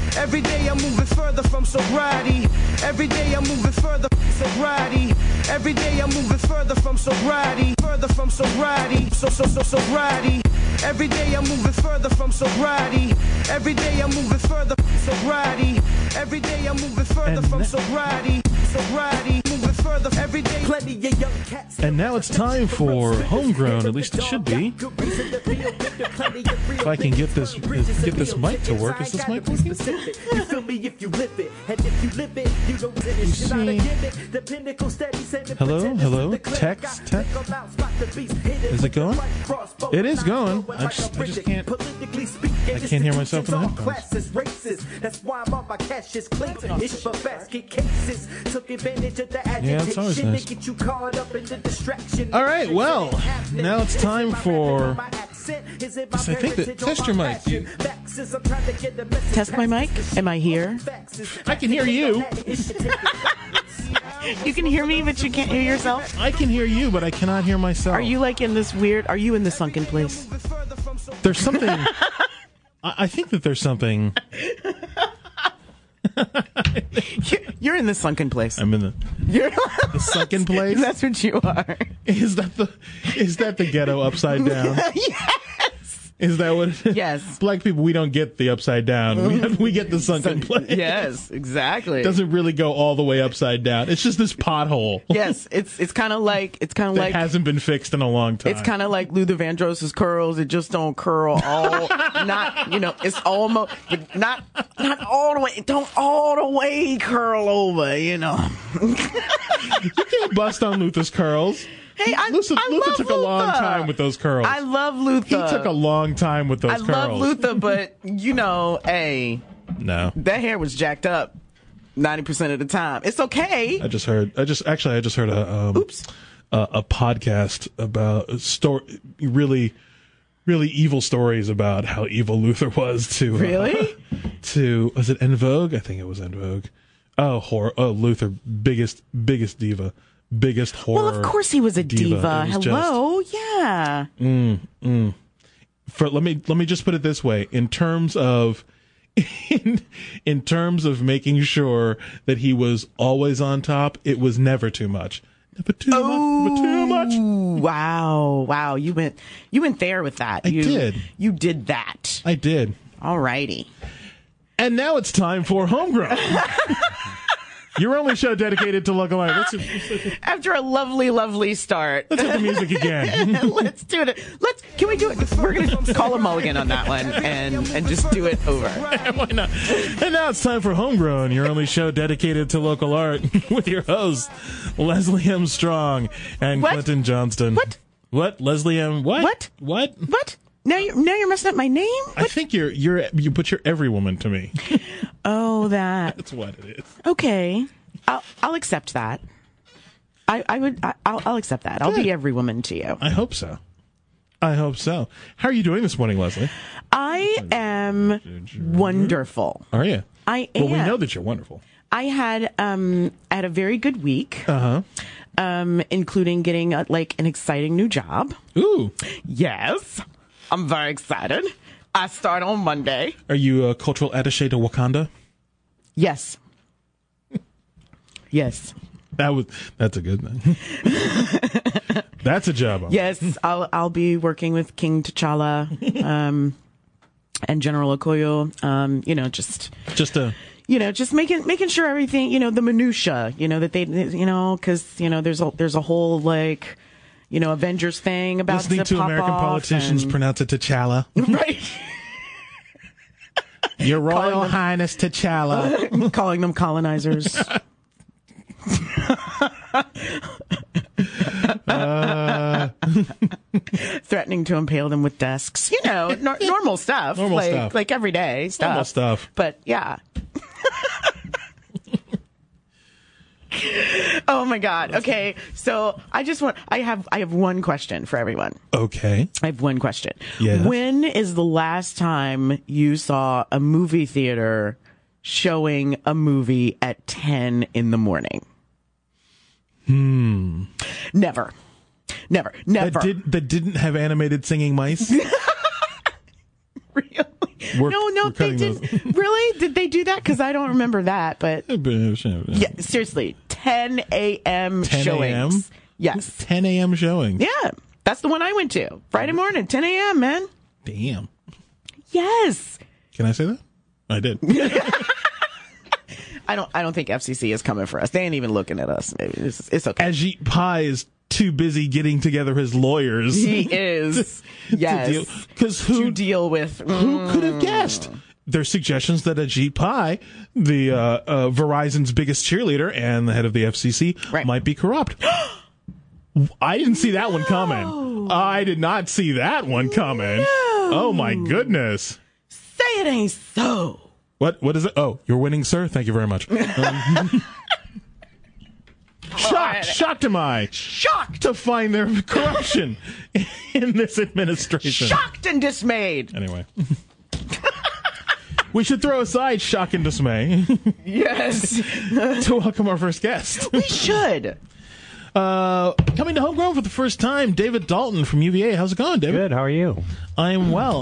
Every day I'm moving further from sobriety. Every day I'm moving further from sobriety. Every day I'm moving further from sobriety. Further from sobriety. Sobriety. Every day I'm moving further from sobriety. Every day I'm moving further from sobriety. Every day I'm moving further from sobriety. Sobriety. Moving further every day. Plenty of young cats. And now it's time for Homegrown, at least it should be. If I can get this mic to work, is this mic working? Hello, text. Is it going? It is going. I just can't hear myself in the headphones. Yeah, it's always nice. All right, well, now it's time for. I think that test your mic. Test my mic? Am I here? I can hear you. You can hear me, but you can't hear yourself? I can hear you, but I cannot hear myself. Are you like in this weird... Are you in the sunken place? There's something... I think that there's something... You're in the sunken place. I'm in the sunken place? That's what you are. Is that the ghetto upside down? Yes. Is that what it is? Yes. Black people, we don't get the upside down. We get the sunken place. Yes, exactly. It doesn't really go all the way upside down. It's just this pothole. Yes, it's kind of like that hasn't been fixed in a long time. It's kind of like Luther Vandross's curls. It just don't curl all. It's almost, but not all the way. Don't all the way curl over. You can't bust on Luther's curls. Hey, Luther took a long time with those curls. I love Luther. He took a long time with those curls. I love Luther, but hey, no, that hair was jacked up 90% of the time. It's okay. I just heard a podcast about really evil stories about how evil Luther was to was it En Vogue? I think it was En Vogue. Oh, horror! Oh, Luther, biggest diva. Biggest horror. Well, of course he was a diva. Hello, yeah. Let me just put it this way: in terms of making sure that he was always on top, it was never too much. Never too much. Wow. You went there with that. I did. You did that. I did. All righty. And now it's time for Homegrown. Your only show dedicated to local art. After a lovely start. Let's hit the music again. Let's do it. Can we do it? We're going to call a mulligan on that one and just do it over. Why not? And now it's time for Homegrown, your only show dedicated to local art with your hosts, Leslie M. Strong and Clinton Johnston. What? Leslie M. What? What? Now you're messing up my name? What? I think you put your every woman to me. Oh, that's what it is. Okay, I'll accept that. I'll accept that. I'll be every woman to you. I hope so. How are you doing this morning, Leslie? I am wonderful. Are you? I am. Well, we know that you're wonderful. I had a very good week. Including getting an exciting new job. Ooh. Yes. I'm very excited. I start on Monday. Are you a cultural attaché to Wakanda? Yes. Yes. That's a good thing. That's a job. Yes, I'll be working with King T'Challa and General Okoye. Just making sure everything, the minutia, that they, because there's a whole Avengers thing about listening to American politicians pronounce it T'Challa. Right. Your Royal Highness T'Challa. Calling them colonizers. Threatening to impale them with desks. Normal stuff. Normal stuff. Like everyday stuff. Normal stuff. But yeah. Oh my God. Okay. So I have one question for everyone. Okay. I have one question. Yes. When is the last time you saw a movie theater showing a movie at 10 in the morning? Never. That didn't have animated singing mice? Really? No, they did. Really? Did they do that? Because I don't remember that. But yeah, seriously, 10 a.m. 10 showings. Yes, 10 a.m. showings. Yeah, that's the one I went to Friday morning, 10 a.m. Man. Damn. Yes. Can I say that? I did. I don't think FCC is coming for us. They ain't even looking at us. Maybe it's okay. Ajit Pai is too busy getting together his lawyers. He is. Yes. To deal with. Who could have guessed? There's suggestions that Ajit Pai, the Verizon's biggest cheerleader and the head of the FCC, might be corrupt. I didn't see that one coming. I did not see that one coming. No. Oh my goodness. Say it ain't so. What is it? Oh, you're winning, sir. Thank you very much. Shocked am I. Shocked to find their corruption in this administration. Shocked and dismayed. Anyway. We should throw aside shock and dismay. Yes. To welcome our first guest. We should. Coming to Homegrown for the first time, David Dalton from UVA. How's it going, David? Good. How are you? I'm well.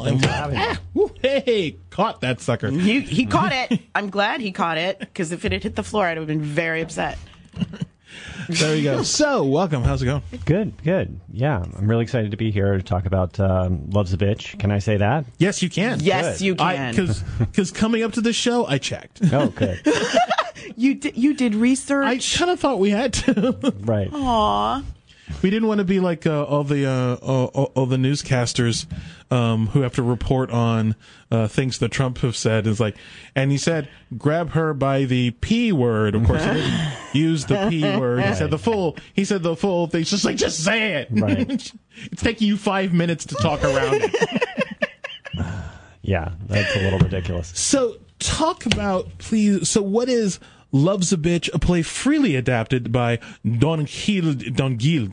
Hey, caught that sucker. He caught it. I'm glad he caught it, because if it had hit the floor, I'd have been very upset. There you go. So, welcome. How's it going? Good. Yeah, I'm really excited to be here to talk about Love's a Bitch. Can I say that? Yes, you can. Yes, you can. Because coming up to this show, I checked. Oh, good. You did research? I kind of thought we had to. Right. Aww. We didn't want to be like all the newscasters who have to report on things that Trump have said. Is like, and he said, grab her by the P word. Of course, he didn't use the P word. He said the full. He said the full thing. It's just like, just say it. Right. It's taking you 5 minutes to talk around it. Yeah, that's a little ridiculous. So talk about, please. So what is Love's a Bitch, a play freely adapted by Don Gil de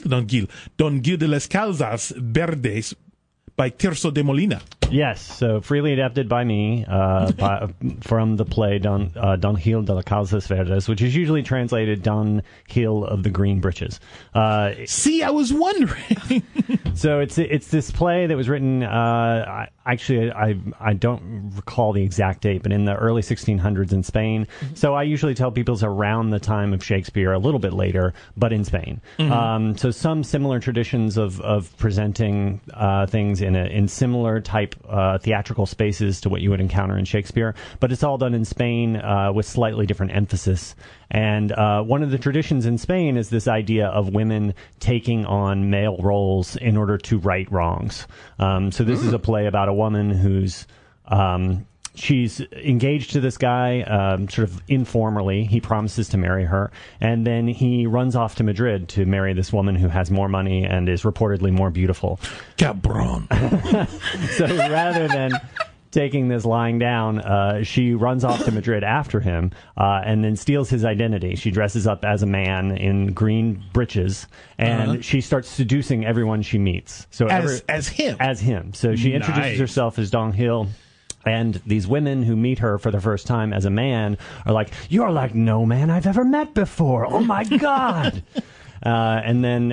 las Calzas Verdes by Tirso de Molina. Yes, so freely adapted by me from the play Don Gil de las Calzas Verdes, which is usually translated Don Gil of the Green Breeches. See, I was wondering. So it's this play that was written. Actually, I don't recall the exact date, but in the early 1600s in Spain. Mm-hmm. So I usually tell people it's around the time of Shakespeare, a little bit later, but in Spain. Mm-hmm. So some similar traditions of presenting things in similar type theatrical spaces to what you would encounter in Shakespeare, but it's all done in Spain with slightly different emphasis. And one of the traditions in Spain is this idea of women taking on male roles in order to right wrongs. So this is a play about a woman who's she's engaged to this guy sort of informally. He promises to marry her, and then he runs off to Madrid to marry this woman who has more money and is reportedly more beautiful. Cabron. So rather than taking this lying down, she runs off to Madrid after him and then steals his identity. She dresses up as a man in green breeches, and she starts seducing everyone she meets. So as him? As him. So she introduces herself as Don Gil. And these women who meet her for the first time as a man are like, "You're like no man I've ever met before. Oh, my God." And then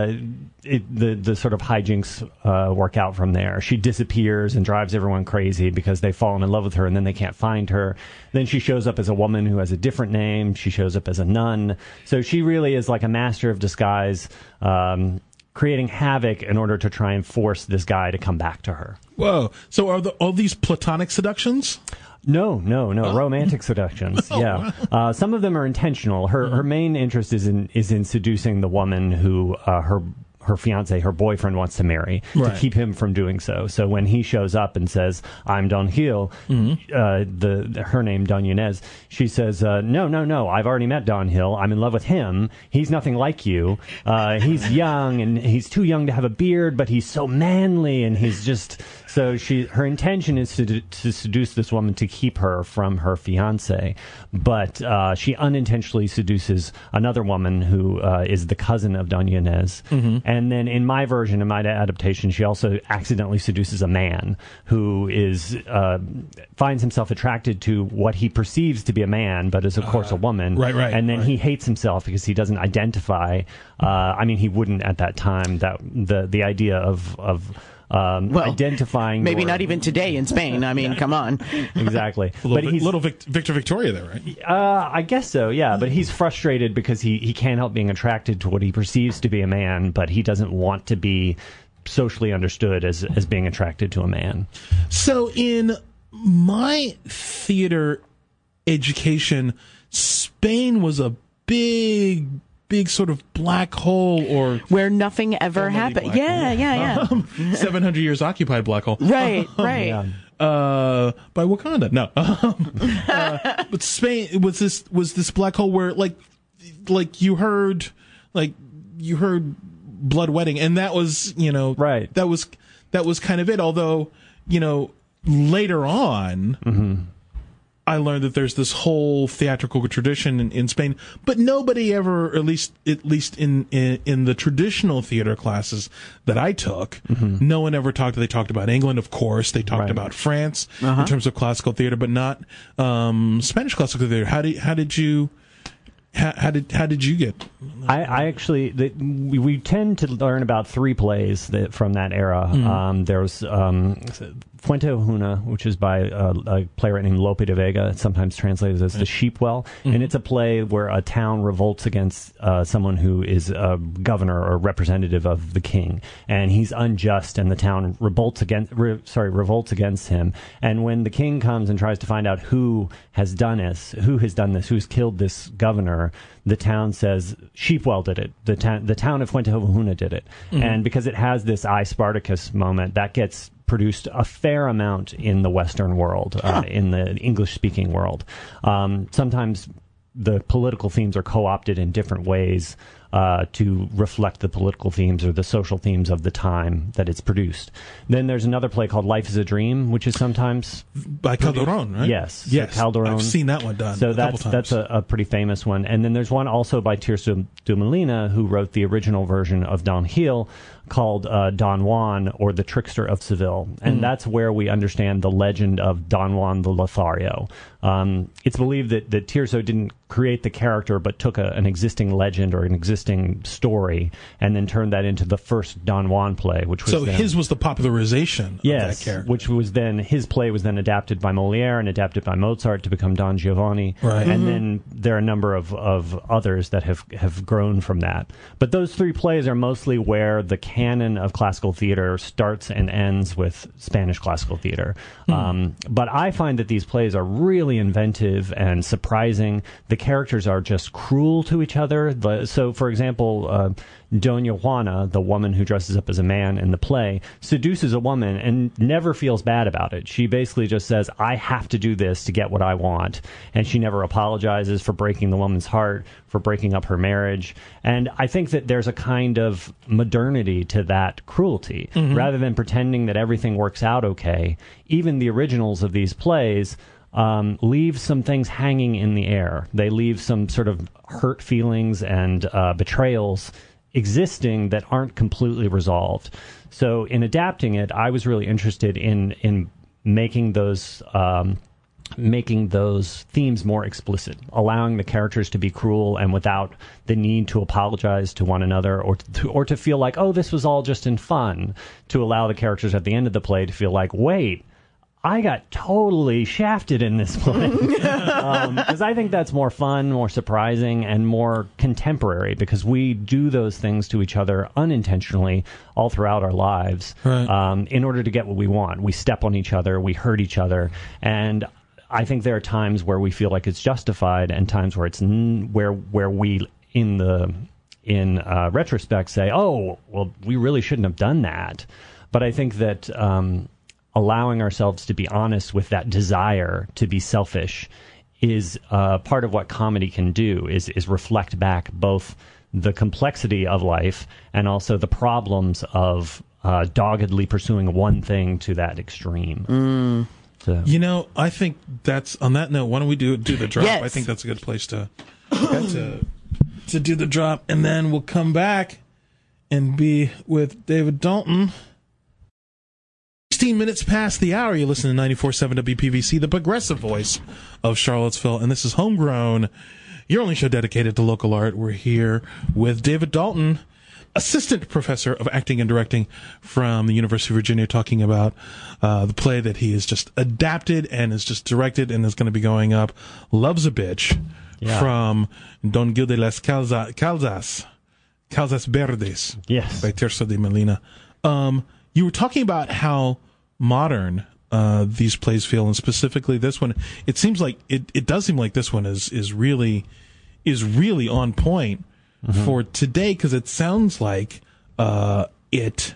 the sort of hijinks work out from there. She disappears and drives everyone crazy because they've fallen in love with her, and then they can't find her. Then she shows up as a woman who has a different name. She shows up as a nun. So she really is like a master of disguise, creating havoc in order to try and force this guy to come back to her. Whoa. So are all these platonic seductions? No. Romantic seductions. Yeah. Wow. Some of them are intentional. Her main interest is in seducing the woman who her fiance, her boyfriend, wants to marry, to keep him from doing so. So when he shows up and says, "I'm Don Gil," her name, Doña Inés, she says, No, I've already met Don Gil. I'm in love with him. He's nothing like you. He's young, and he's too young to have a beard, but he's so manly, and he's just... So her intention is to seduce this woman to keep her from her fiance, but she unintentionally seduces another woman who is the cousin of Doña Inés. Mm-hmm. And then in my version, in my adaptation, she also accidentally seduces a man who finds himself attracted to what he perceives to be a man, but is of course a woman. Right. And then he hates himself because he doesn't identify. He wouldn't at that time. That the idea of identifying. Maybe not even today in Spain. I mean, come on. Exactly. Little Victor Victoria there, right? I guess so, yeah. But he's frustrated because he can't help being attracted to what he perceives to be a man, but he doesn't want to be socially understood as being attracted to a man. So in my theater education, Spain was a big sort of black hole, or where nothing ever happened. Yeah. 700 years occupied black hole. Right. Yeah. By Wakanda. No. But Spain was this black hole where like you heard Blood Wedding, and that was, right. That was kind of it. Although, later on, I learned that there's this whole theatrical tradition in Spain, but nobody ever, at least in the traditional theater classes that I took, no one ever talked. They talked about England, of course. They talked about France in terms of classical theater, but not Spanish classical theater. How did you get? I actually, we tend to learn about 3 plays from that era. There's Fuente Ojuna, which is by a playwright named Lope de Vega. It's sometimes translated as The Sheepwell. And it's a play where a town revolts against someone who is a governor or representative of the king. And he's unjust, and the town revolts against him. And when the king comes and tries to find out who has done this, who's killed this governor, the town says Sheepwell did it. The town of Fuente Ojuna did it. And because it has this I, Spartacus moment, that gets produced a fair amount in the Western world, in the English-speaking world. Sometimes the political themes are co-opted in different ways to reflect the political themes or the social themes of the time that it's produced. Then there's another play called Life is a Dream, which is sometimes by Calderón, right? Yes. Calderón. I've seen that one done. So couple times. That's a pretty famous one. And then there's one also by Tirso de Molina, who wrote the original version of Don Gil, called Don Juan, or The Trickster of Seville. And that's where we understand the legend of Don Juan the Lothario. It's believed that Tirso didn't create the character, but took an existing legend or an existing story and then turned that into the first Don Juan play, which was his was the popularization of that character. Which was then, his play was then adapted by Moliere and adapted by Mozart to become Don Giovanni. Right. And then there are a number of others that have grown from that. But those 3 plays are mostly where the canon of classical theater starts and ends with Spanish classical theater. But I find that these plays are really inventive and surprising. The characters are just cruel to each other. So, for example, Doña Juana, the woman who dresses up as a man in the play, seduces a woman and never feels bad about it. She basically just says, I have to do this to get what I want. And she never apologizes for breaking the woman's heart, for breaking up her marriage. And I think that there's a kind of modernity to that cruelty. Rather than pretending that everything works out okay, even the originals of these plays leave some things hanging in the air. They leave some sort of hurt feelings and betrayals existing that aren't completely resolved. So in adapting it, I was really interested in making those themes more explicit, allowing the characters to be cruel and without the need to apologize to one another or to feel like, oh, this was all just in fun, to allow the characters at the end of the play to feel like, wait, I got totally shafted in this play. Because I think that's more fun, more surprising, and more contemporary, because we do those things to each other unintentionally all throughout our lives, right, in order to get what we want. We step on each other, we hurt each other, and I think there are times where we feel like it's justified, and times where it's where we in retrospect say, oh, well, we really shouldn't have done that. But I think that allowing ourselves to be honest with that desire to be selfish is part of what comedy can do, is reflect back both the complexity of life and also the problems of doggedly pursuing one thing to that extreme. So. I think that's, on that note, why don't we do the drop? Yes. I think that's a good place to do the drop, and then we'll come back and be with David Dalton. 16 minutes past the hour. You listen to 94.7 WPVC, the progressive voice of Charlottesville, and this is Homegrown, your only show dedicated to local art. We're here with David Dalton, assistant professor of acting and directing from the University of Virginia, talking about the play that he has just adapted and is just directed and is going to be going up, Love's a Bitch, from Don Gil de las Calzas Verdes, by Tirso de Molina. You were talking about how modern these plays feel, and specifically this one. It seems like it does seem like this one is really on point for today, because it sounds like it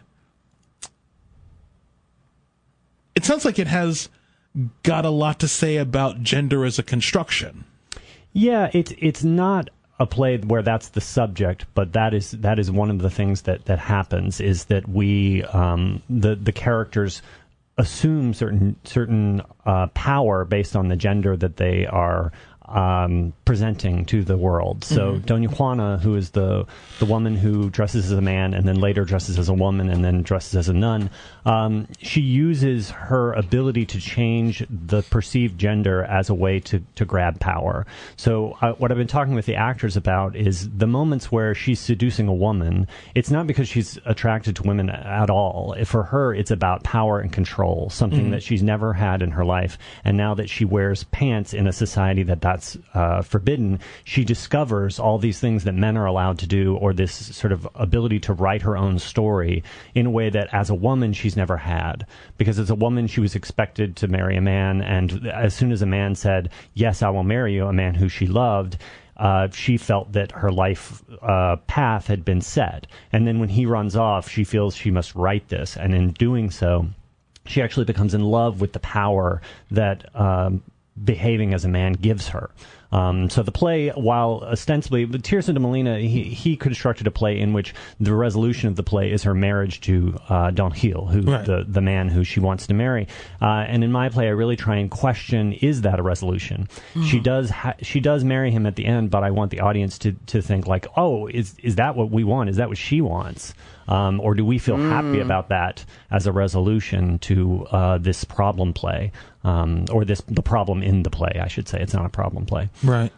sounds like it has got a lot to say about gender as a construction. Yeah, it's not a play where that's the subject, but that is one of the things that happens, is that we the characters assume certain power based on the gender that they are presenting to the world. So Doña Juana, who is the woman who dresses as a man and then later dresses as a woman and then dresses as a nun, she uses her ability to change the perceived gender as a way to grab power. So what I've been talking with the actors about is the moments where she's seducing a woman. It's not because she's attracted to women at all. For her, it's about power and control, something that she's never had in her life. And now that she wears pants in a society that's forbidden, she discovers all these things that men are allowed to do, or this sort of ability to write her own story in a way that as a woman she's never had. Because as a woman she was expected to marry a man, and as soon as a man said, yes, I will marry you, a man who she loved, she felt that her life path had been set. And then when he runs off, she feels she must write this, and in doing so she actually becomes in love with the power that behaving as a man gives her. So the play, while ostensibly, Tirso de Molina, he constructed a play in which the resolution of the play is her marriage to Don Gil, who the man who she wants to marry. And in my play, I really try and question: is that a resolution? She does marry him at the end, but I want the audience to think like, oh, is that what we want? Is that what she wants? Or do we feel happy about that as a resolution to this problem play, or the problem in the play? I should say it's not a problem play, right?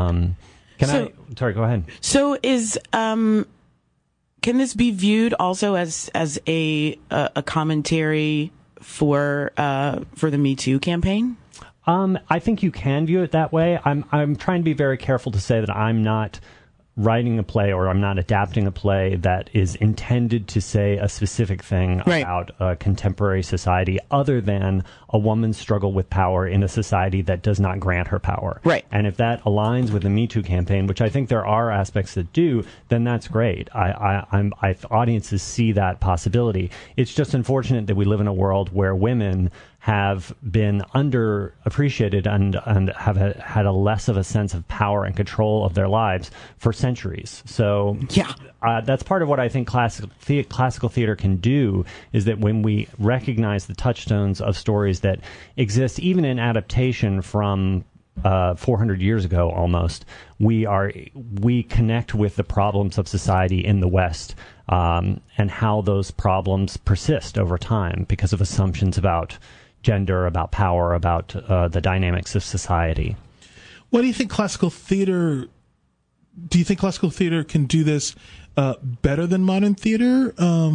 Sorry, go ahead. So can this be viewed also as a commentary for the Me Too campaign? I think you can view it that way. I'm trying to be very careful to say that I'm not writing a play, or I'm not adapting a play that is intended to say a specific thing about a contemporary society, other than a woman's struggle with power in a society that does not grant her power. Right. And if that aligns with the Me Too campaign, which I think there are aspects that do, then that's great. Audiences see that possibility. It's just unfortunate that we live in a world where women have been underappreciated and have had a less of a sense of power and control of their lives for centuries. So that's part of what I think classical theater can do, is that when we recognize the touchstones of stories that exist even in adaptation from 400 years ago almost, we connect with the problems of society in the West, and how those problems persist over time because of assumptions about gender, about power, about the dynamics of society. What do you think classical theater? Do you think classical theater can do this better than modern theater?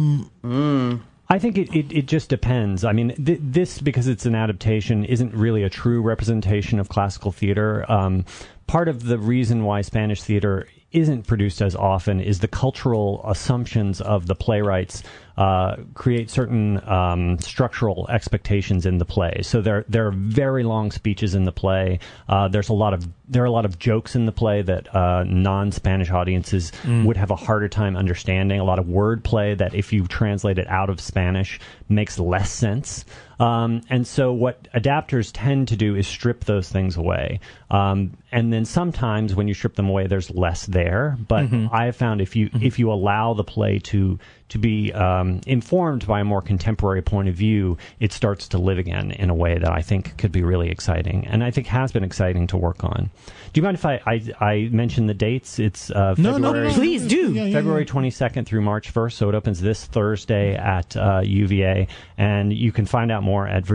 I think it just depends. I mean, this, because it's an adaptation, isn't really a true representation of classical theater. Part of the reason why Spanish theater isn't produced as often is the cultural assumptions of the playwrights create certain structural expectations in the play. So there are very long speeches in the play. There are a lot of jokes in the play that non-Spanish audiences would have a harder time understanding. A lot of wordplay that, if you translate it out of Spanish, makes less sense. And so what adapters tend to do is strip those things away. And then sometimes when you strip them away, there's less there. But I have found if you allow the play to be informed by a more contemporary point of view, it starts to live again in a way that I think could be really exciting, and I think has been exciting to work on. Do you mind if I mention the dates? It's February. No, please do. February 22nd through March 1st, so it opens this Thursday at UVA, and you can find out more at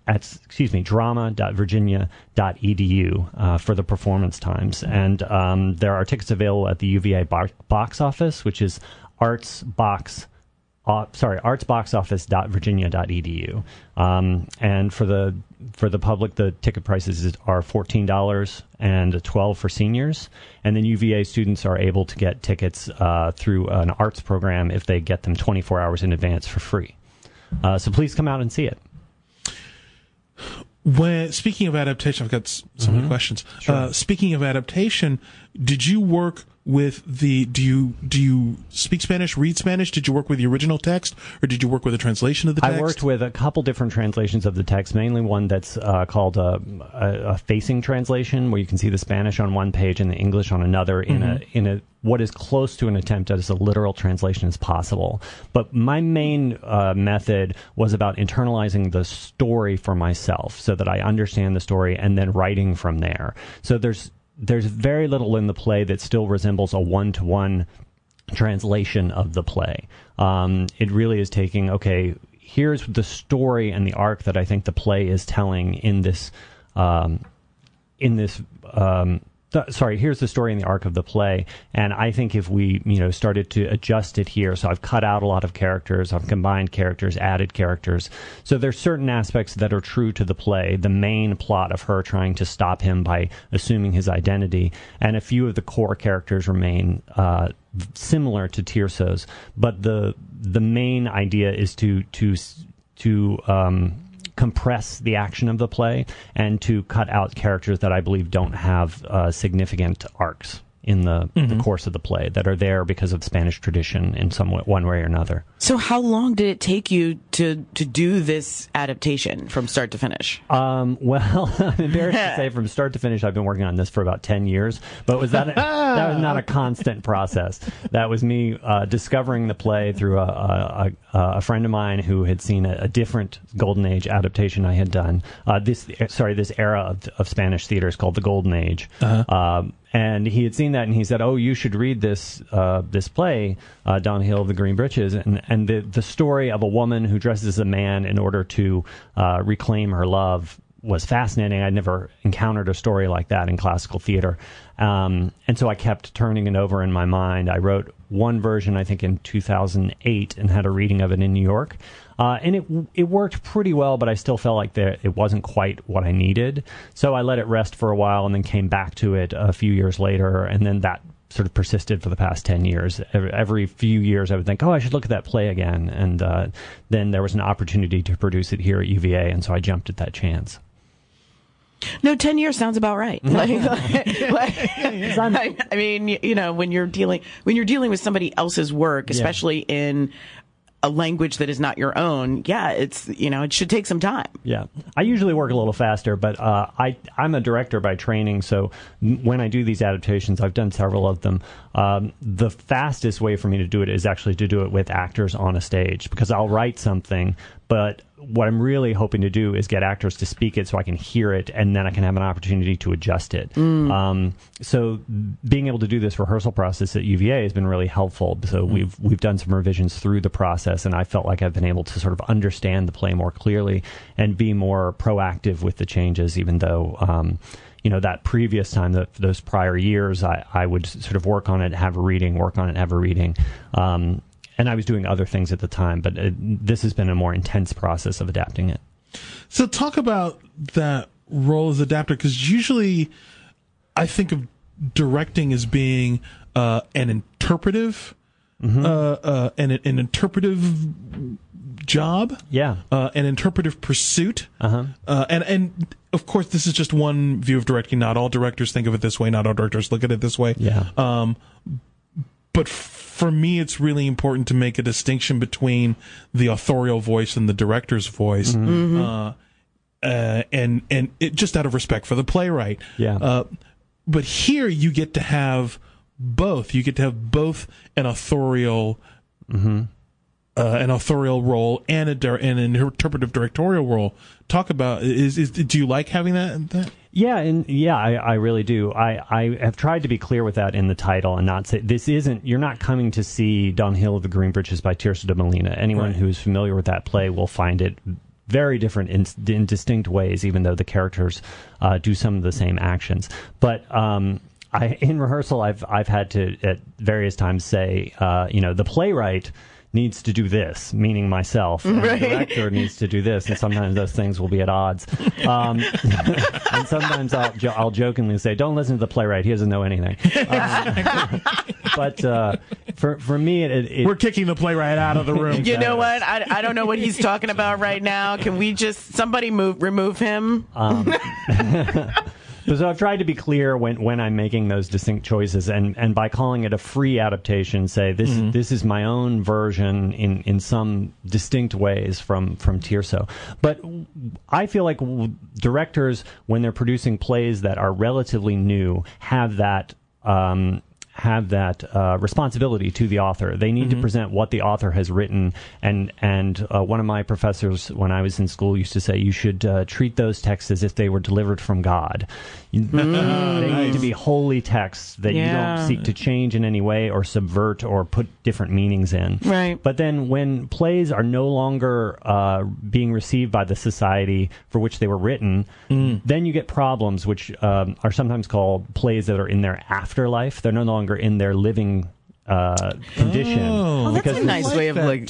drama.virginia.edu for the performance times. And there are tickets available at the UVA box office, which is artsboxoffice.virginia.edu. And for the public, the ticket prices are $14 and $12 for seniors. And then UVA students are able to get tickets through an arts program if they get them 24 hours in advance for free. So please come out and see it. Speaking of adaptation, I've got so many questions. Sure. Speaking of adaptation, did you work with do you speak Spanish, read Spanish? Did you work with the original text, or did you work with a translation of the text? I worked with a couple different translations of the text, mainly one that's called a facing translation, where you can see the Spanish on one page and the English on another in a what is close to an attempt at as a literal translation as possible. But my main method was about internalizing the story for myself so that I understand the story and then writing from there. So there's very little in the play that still resembles a one-to-one translation of the play. It really is taking, okay, here's the story and the arc that I think the play is telling here's the story and the arc of the play. And I think if we, started to adjust it here, so I've cut out a lot of characters, I've combined characters, added characters. So there's certain aspects that are true to the play, the main plot of her trying to stop him by assuming his identity, and a few of the core characters remain similar to Tirso's. But the main idea is to compress the action of the play and to cut out characters that I believe don't have significant arcs in the course of the play that are there because of Spanish tradition in one way or another. So how long did it take you to do this adaptation from start to finish? Well, I'm embarrassed to say from start to finish, I've been working on this for about 10 years, but that was not a constant process. That was me discovering the play through a friend of mine who had seen a different Golden Age adaptation I had done. This era of Spanish theater is called the Golden Age. And he had seen that, and he said, "Oh, you should read this play, Don Hill of the Green Breeches." And the story of a woman who dresses as a man in order to reclaim her love was fascinating. I'd never encountered a story like that in classical theater. And so I kept turning it over in my mind. I wrote one version, I think, in 2008 and had a reading of it in New York. And it worked pretty well, but I still felt like it wasn't quite what I needed. So I let it rest for a while and then came back to it a few years later, and then that sort of persisted for the past 10 years. Every few years I would think, I should look at that play again. And then there was an opportunity to produce it here at UVA, and so I jumped at that chance. No, 10 years sounds about right. I mean, when you're dealing with somebody else's work, especially in a language that is not your own, it should take some time. Yeah. I usually work a little faster, but I'm a director by training, so when I do these adaptations, I've done several of them, the fastest way for me to do it is actually to do it with actors on a stage, because I'll write something, but what I'm really hoping to do is get actors to speak it so I can hear it, and then I can have an opportunity to adjust it. So being able to do this rehearsal process at UVA has been really helpful. So we've done some revisions through the process, and I felt like I've been able to sort of understand the play more clearly and be more proactive with the changes, even though that previous time, those prior years, I would sort of work on it, have a reading, and I was doing other things at the time, but this has been a more intense process of adapting it. So talk about that role as adapter, because usually I think of directing as being an interpretive, an interpretive job, an interpretive pursuit, and of course this is just one view of directing. Not all directors think of it this way. Not all directors look at it this way. But for me, it's really important to make a distinction between the authorial voice and the director's voice, and it just out of respect for the playwright. But here you get to have both. You get to have both an authorial, role and an interpretive directorial role. Talk about do you like having that? I really do. I have tried to be clear with that in the title and not say you're not coming to see Don Hill of the Green Breeches by Tirso de Molina. Anyone who's familiar with that play will find it very different in distinct ways, even though the characters do some of the same actions. But in rehearsal, I've had to at various times say, the playwright needs to do this, meaning myself, and the director needs to do this, and sometimes those things will be at odds. And sometimes I'll jokingly say, "Don't listen to the playwright; he doesn't know anything." But for me, we're kicking the playwright out of the room. You know what? I don't know what he's talking about right now. Can we just somebody remove him? So I've tried to be clear when I'm making those distinct choices, and by calling it a free adaptation, say this is my own version in some distinct ways from Tirso. But I feel like directors, when they're producing plays that are relatively new, have that responsibility to the author. They need to present what the author has written, and one of my professors when I was in school used to say you should treat those texts as if they were delivered from God. They need to be holy texts that you don't seek to change in any way or subvert or put different meanings in. Right. But then when plays are no longer being received by the society for which they were written, then you get problems which are sometimes called plays that are in their afterlife. They're no longer in their living condition. Oh, that's a nice way of that's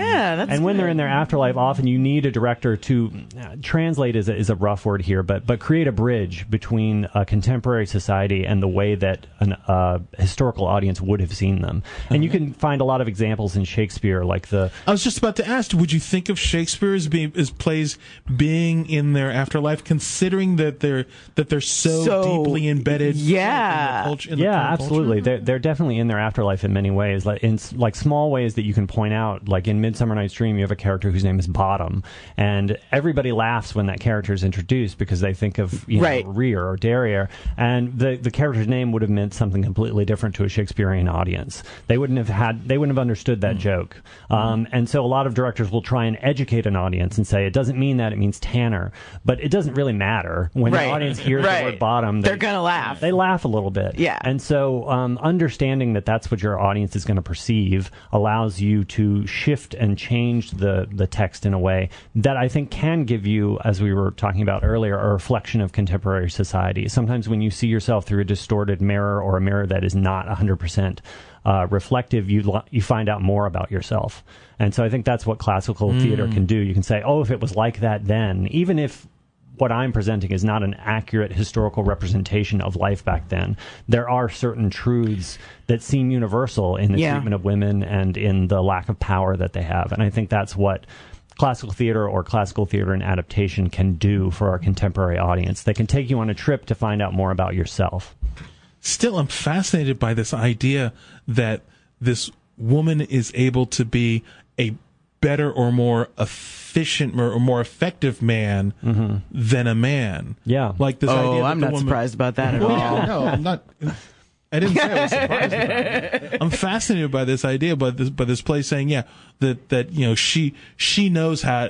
and when they're in their afterlife, often you need a director to translate is a rough word here, but create a bridge between a contemporary society and the way that a historical audience would have seen them. And you can find a lot of examples in Shakespeare, like I was just about to ask, would you think of Shakespeare as plays being in their afterlife, considering that they're so deeply embedded in the culture? Absolutely. They're definitely in their afterlife in many ways, in small ways that you can point out. Like in Midsummer Night's Dream, you have a character whose name is Bottom, and everybody laughs when that character is introduced because they think of Rear or Derriere, and the character's name would have meant something completely different to a Shakespearean audience. They wouldn't have understood that joke. And so a lot of directors will try and educate an audience and say it doesn't mean that, it means Tanner, but it doesn't really matter. When the audience hears the word Bottom, they're gonna laugh. They laugh a little bit. Yeah. And so understanding that that's what your audience is going to perceive allows you to shift and change the text in a way that I think can give you, as we were talking about earlier, a reflection of contemporary society. Sometimes when you see yourself through a distorted mirror or a mirror that is not 100% reflective, you find out more about yourself. And so I think that's what classical theater can do. You can say, if it was like that then, even if what I'm presenting is not an accurate historical representation of life back then, there are certain truths that seem universal in the treatment of women and in the lack of power that they have. And I think that's what classical theater or classical theater and adaptation can do for our contemporary audience. They can take you on a trip to find out more about yourself. Still, I'm fascinated by this idea that this woman is able to be a better or more efficient or more effective man than a man. Yeah. Like this idea that I'm not surprised about that at all. No, I'm not. I didn't say I was surprised about it. I'm fascinated by this idea, by this play saying, that she knows how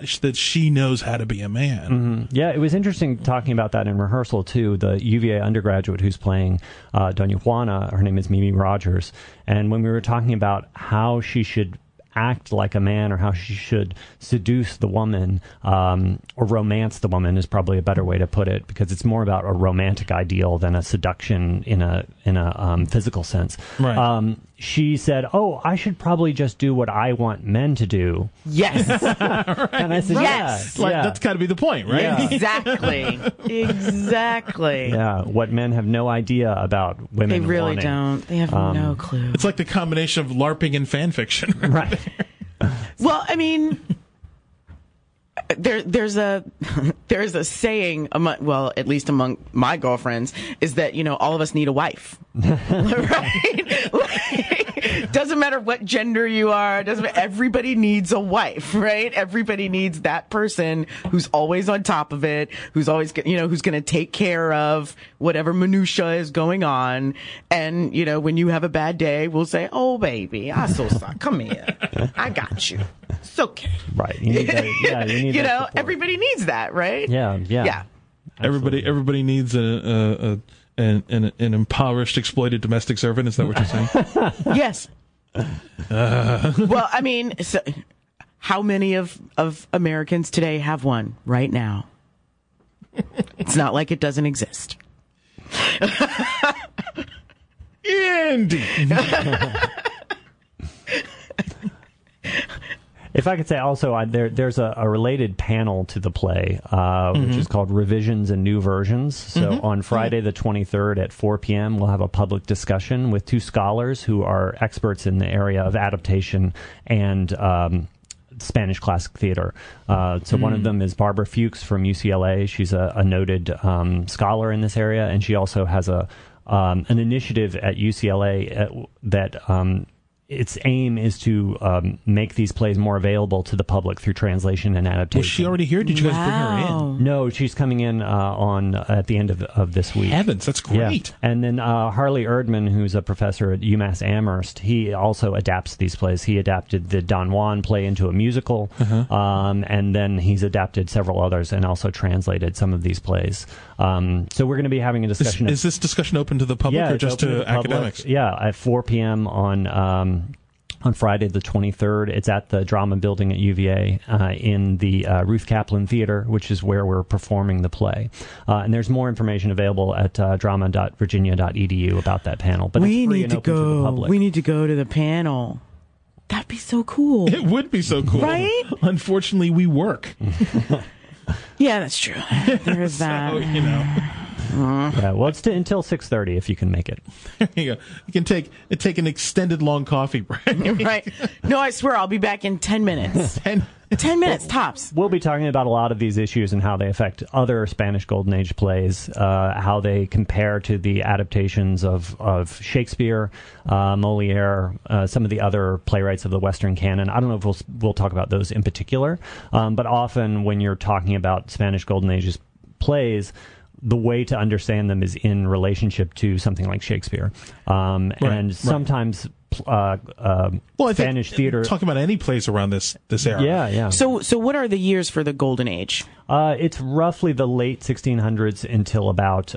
to be a man. Yeah, it was interesting talking about that in rehearsal too. The UVA undergraduate who's playing Doña Juana, her name is Mimi Rogers, and when we were talking about how she should act like a man or how she should seduce the woman or romance the woman is probably a better way to put it, because it's more about a romantic ideal than a seduction in a physical sense. Right. She said, I should probably just do what I want men to do. Yes. Right. And I said, yes. That's got to be the point, right? Yeah. Exactly. Yeah, what men have no idea about women. They really wanting. don't. They have no clue. It's like the combination of LARPing and fan fiction. Right. Well, I mean, there's a saying at least among my girlfriends, is that all of us need a wife. Right? Doesn't matter what gender you are, everybody needs a wife, right? Everybody needs that person who's always on top of it, who's always who's going to take care of whatever minutia is going on. And when you have a bad day, we'll say, "Oh baby, I so sorry. Come here, I got you. It's okay." Right. You need that, you need that support. Everybody needs that, right? Yeah. Everybody needs an impoverished, exploited domestic servant. Is that what you're saying? Yes. Well, I mean, so how many of Americans today have one right now? It's not like it doesn't exist. Wendy. If I could say also, there's a related panel to the play, which is called Revisions and New Versions. So on Friday the 23rd at 4 p.m., we'll have a public discussion with two scholars who are experts in the area of adaptation and Spanish classic theater. So one of them is Barbara Fuchs from UCLA. She's a noted scholar in this area, and she also has an initiative at UCLA that its aim is to make these plays more available to the public through translation and adaptation. Was she already here? Did you guys bring her in? No, she's coming in at the end of this week. Heavens, that's great. Yeah. And then Harley Erdman, who's a professor at UMass Amherst, he also adapts these plays. He adapted the Don Juan play into a musical, and then he's adapted several others and also translated some of these plays. So we're going to be having a discussion. Is this discussion open to the public or just to academics? Yeah, at 4 p.m. on Friday the 23rd. It's at the Drama Building at UVA in the Ruth Kaplan Theater, which is where we're performing the play. And there's more information available at drama.virginia.edu about that panel. But we it's free need and to open to the public. We need to go to the panel. That'd be so cool. It would be so cool. Right? Unfortunately, we work. Yeah, that's true. There's that. So, you know. Yeah, well, it's until 6:30 if you can make it. There you go. You can take an extended long coffee break. Right. No, I swear I'll be back in 10 minutes. 10 minutes, tops. We'll be talking about a lot of these issues and how they affect other Spanish Golden Age plays, how they compare to the adaptations of Shakespeare, Moliere, some of the other playwrights of the Western canon. I don't know if we'll talk about those in particular, but often when you're talking about Spanish Golden Age's plays, the way to understand them is in relationship to something like Shakespeare. And sometimes Spanish theater. Talking about any plays around this era. Yeah. So what are the years for the Golden Age? It's roughly the late 1600s until about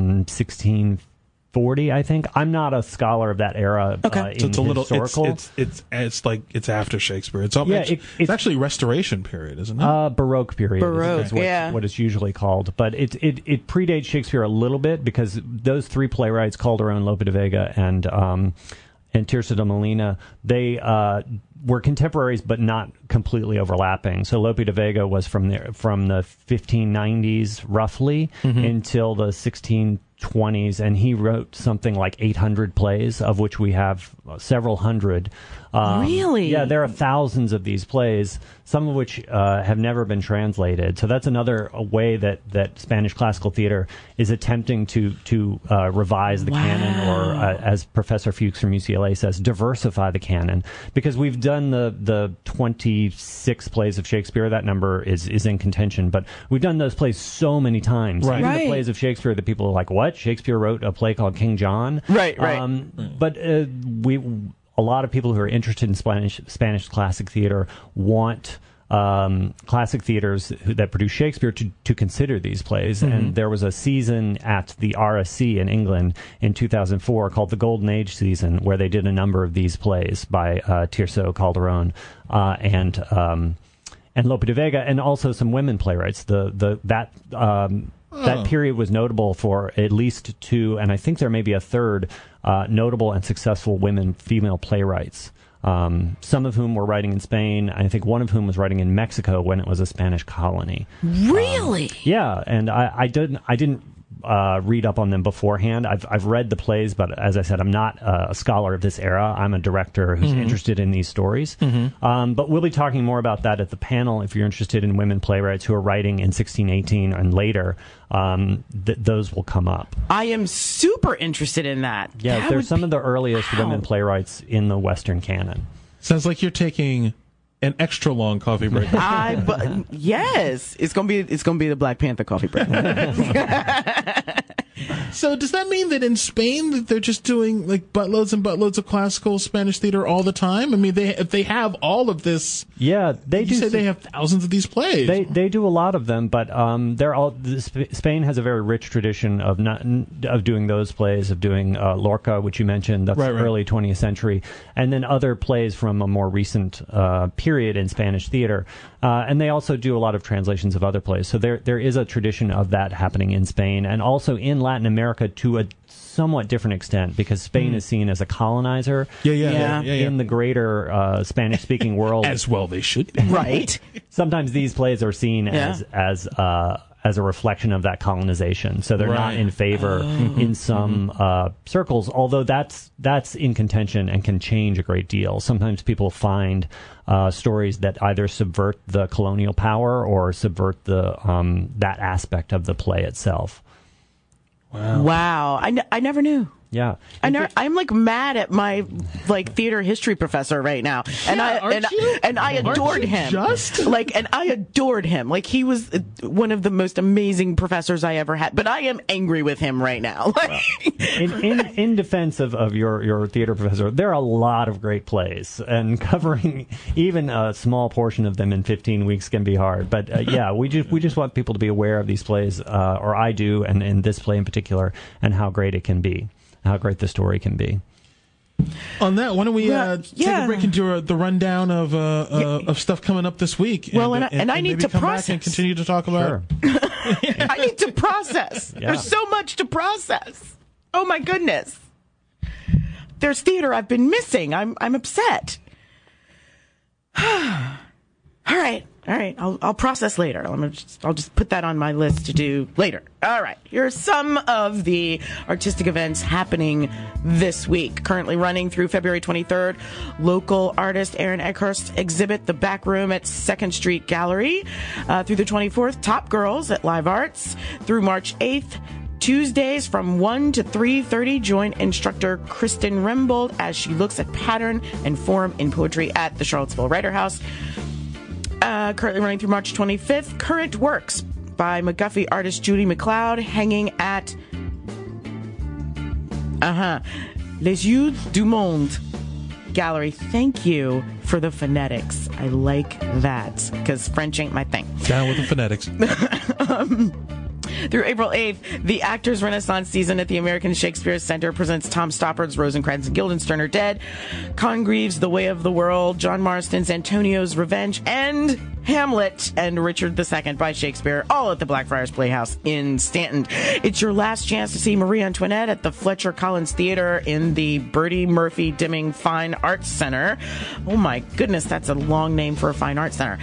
1640, I think. I'm not a scholar of that era. Okay. So it's a little historical. It's after Shakespeare. It's actually Restoration period, isn't it? Baroque period. Baroque, is what it's usually called. But it predates Shakespeare a little bit because those three playwrights, Calderón, Lope de Vega, and Tirso de Molina, they were contemporaries but not completely overlapping. So Lope de Vega was from the 1590s roughly until the 1620s, and he wrote something like 800 plays, of which we have several hundred. Really? Yeah, there are thousands of these plays, some of which have never been translated. So that's another way that Spanish classical theater is attempting to revise the canon, or as Professor Fuchs from UCLA says, diversify the canon. Because we've done the 26 plays of Shakespeare. That number is in contention, but we've done those plays so many times. Right. Even the plays of Shakespeare that people are like, what? Shakespeare wrote a play called King John? Right. But a lot of people who are interested in Spanish classic theater want classic theaters that produce Shakespeare to consider these plays. And there was a season at the RSC in England in 2004 called the Golden Age season, where they did a number of these plays by Tirso, Calderón, and Lope de Vega, and also some women playwrights. That period was notable for at least two, and I think there may be a third, notable and successful female playwrights. Some of whom were writing in Spain. I think one of whom was writing in Mexico when it was a Spanish colony. Really? Yeah, and I didn't read up on them beforehand. I've read the plays, but as I said, I'm not a scholar of this era. I'm a director who's interested in these stories. But we'll be talking more about that at the panel. If you're interested in women playwrights who are writing in 1618 and later, those will come up. I am super interested in that. Yeah, there's some of the earliest women playwrights in the Western canon. Sounds like you're taking an extra long coffee break. Yes, it's gonna be the Black Panther coffee break. So does that mean that in Spain that they're just doing like buttloads and buttloads of classical Spanish theater all the time? I mean, if they have all of this, yeah, they do. You say they have thousands of these plays. They do a lot of them, but Spain has a very rich tradition of doing those plays, of doing Lorca, which you mentioned, that's early 20th century, and then other plays from a more recent period in Spanish theater. And they also do a lot of translations of other plays. So there is a tradition of that happening in Spain, and also in Latin America to a somewhat different extent, because Spain is seen as a colonizer in the greater Spanish-speaking world. As well they should be. Right. Sometimes these plays are seen as a reflection of that colonization, so they're not in favor in some circles, although that's in contention and can change a great deal. Sometimes people find stories that either subvert the colonial power or subvert the that aspect of the play itself. Wow. I never knew. Yeah, I'm like mad at my theater history professor right now, and I adored him. I adored him. Like, he was one of the most amazing professors I ever had. But I am angry with him right now. In defense of your theater professor, there are a lot of great plays, and covering even a small portion of them in 15 weeks can be hard. But we just want people to be aware of these plays, or I do, and in this play in particular, and how great it can be. How great the story can be. On that, why don't we take a break into the rundown of stuff coming up this week? Well, and I need to come process. back and continue to talk about. Sure. I need to process. Yeah. There's so much to process. Oh my goodness. There's theater I've been missing. I'm upset. All right. I'll process later. I'll just put that on my list to do later. All right. Here are some of the artistic events happening this week. Currently running through February 23rd, local artist Aaron Eckhurst exhibit The Back Room at 2nd Street Gallery. Through the 24th, Top Girls at Live Arts. Through March 8th, Tuesdays from 1 to 3:30, join instructor Kristen Rembold as she looks at pattern and form in poetry at the Charlottesville Writer House. Currently running through March 25th, Current Works by McGuffey artist Judy McLeod, hanging at Les Yeux du Monde Gallery. Thank you for the phonetics. I like that, because French ain't my thing. Down with the phonetics. Through April 8th, the Actors Renaissance season at the American Shakespeare Center presents Tom Stoppard's Rosencrantz and Guildenstern Are Dead, Congreve's The Way of the World, John Marston's Antonio's Revenge, and Hamlet and Richard II by Shakespeare, all at the Blackfriars Playhouse in Stanton. It's your last chance to see Marie Antoinette at the Fletcher Collins Theater in the Bertie Murphy Dimming Fine Arts Center. Oh my goodness, that's a long name for a fine arts center.